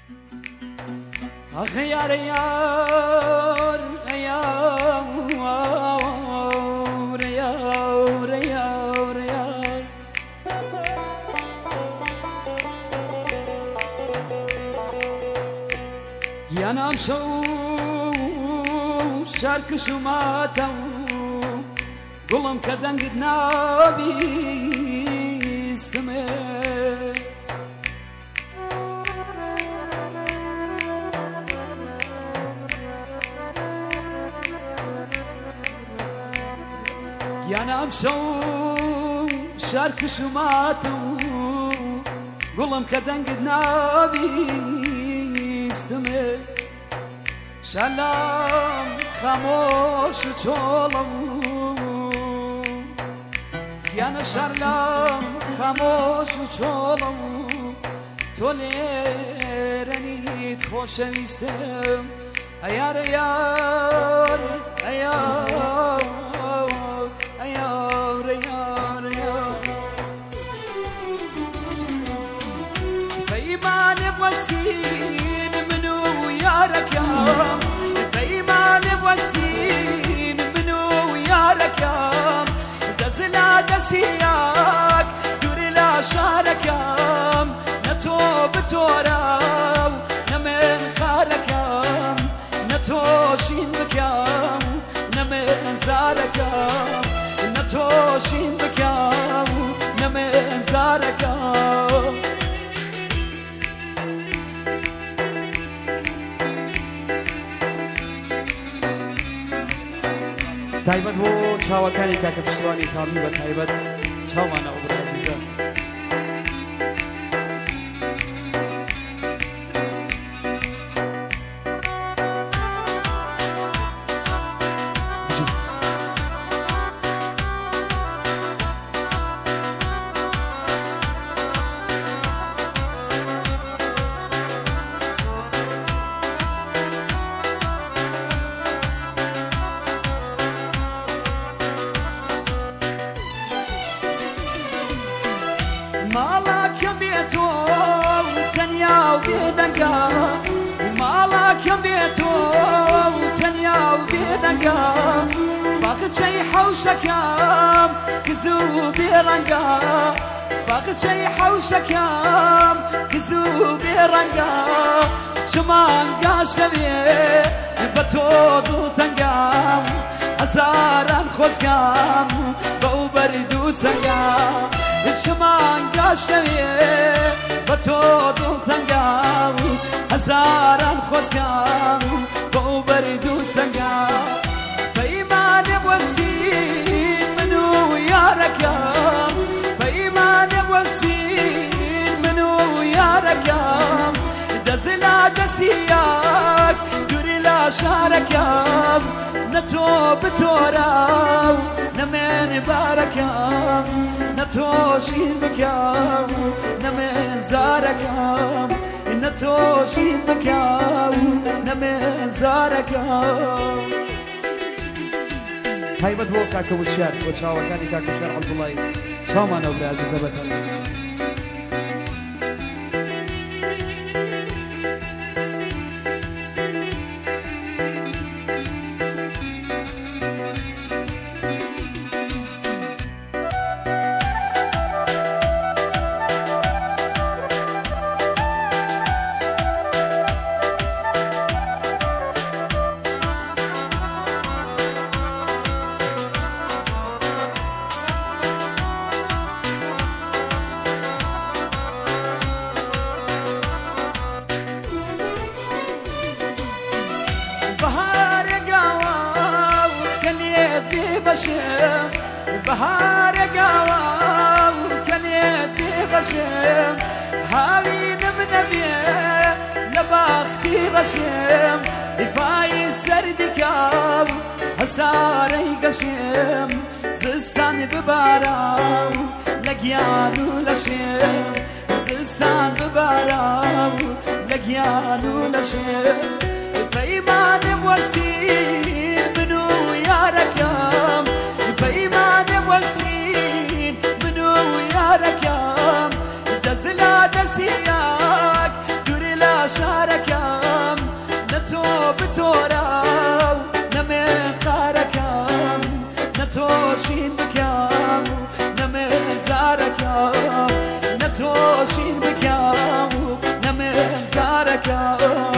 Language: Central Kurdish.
آخ یار یار یار یار یار یار گیانم شو شارک شماتم گلم کدنگت نابیستمه گیانم شو شارک شماتم گلم کدنگت نابیستمه سلام خاموش چولم گیان سلام خاموش چولم تو لیرنیت خوشویستم ایار ایار ایار ایار ایار ایار پیمان وسیل منو یارکم پیمان وسیل منو یارکم دزلا دسیاک دور لا شارکم نتو بتورم نمن خارکم نتو شین بکم نمن زارکم نتو شین بکم نمن زارکم تایبەت بۆ چاوەکانی کاکە پشتوانی کامی بە تایبەت چاومانە ئەوبرا عەزیزە ماڵاکەم بێتۆ تەنیا و بێدەنگا ماڵاکەم بێتۆ تەنیا و بێدەنگا باخچەی حەوشەکەم کز و بێڕەنگا باخچەی حەوشەکەم کز و بێڕەنگا چمانگا شەوێ بە تۆ دوو تەنگام هەزاران خۆزگام بەو بەرد و سەنگام چمانگا شەوێ بە تۆ دوو تەنگام هەزاران خۆزگام بەو بەرد و سەنگام پەیمانێ وەسین من و یارەکەم پەیمانێ وەسین من و یارەکەم دەزلا دەسیاک دووری لا شارەکەم نەتۆ بتۆرە و نەمێن بارەکەم نەتۆ شین بکەم نەمێن زارەکەم نەتۆ شین بکەم نەمێن زارەکەم تایبەت بۆ کاکە وشیار بۆ چاوەکانی کاکە وشیار عەبدوڵڵای چاومانە ئەوبرا عەزیزە بەتەنە بشم بهار قوام كنيت بشم هاوي نبيه لبختي رشم باي سردكام هساري قشم زستان ببارام لقيانو لشم زستان ببارام لقيانو لشم بإيمان وسيم منو ياركم بإيمان وسيم منو ياركم دزلا دسياك دوري لا شارك نتوشين بكام نمن زاركام نتوشين بكام نمن زاركام